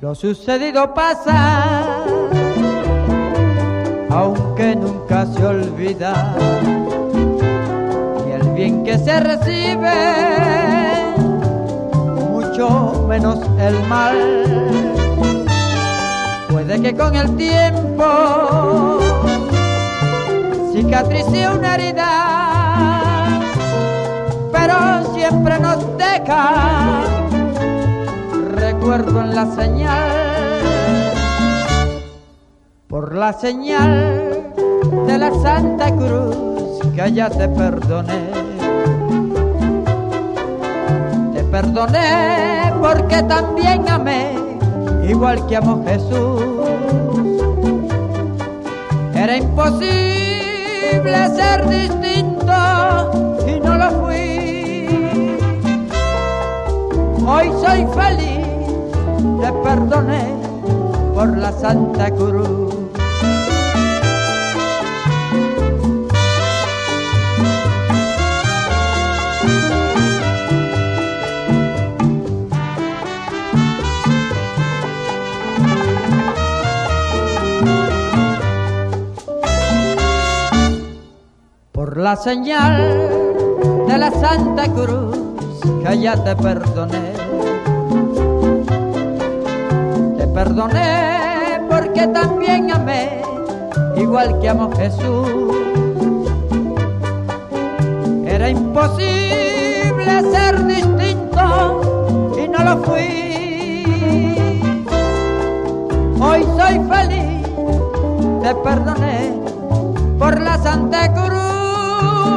Lo sucedido pasa, aunque nunca se olvida, y el bien que se recibe, mucho menos el mal. Puede que con el tiempo cicatrice una herida, pero siempre nos deja recuerdo en la señal, por la señal de la Santa Cruz, que ya te perdoné. Te perdoné porque también amé, igual que amó Jesús. Era imposible ser distinto y no lo fui. Hoy soy feliz, te perdoné por la Santa Cruz. Por la señal de la Santa Cruz, que ya te perdoné. Te perdoné porque también amé, igual que amó Jesús. Era imposible ser distinto y no lo fui. Hoy soy feliz, te perdoné por la Santa Cruz.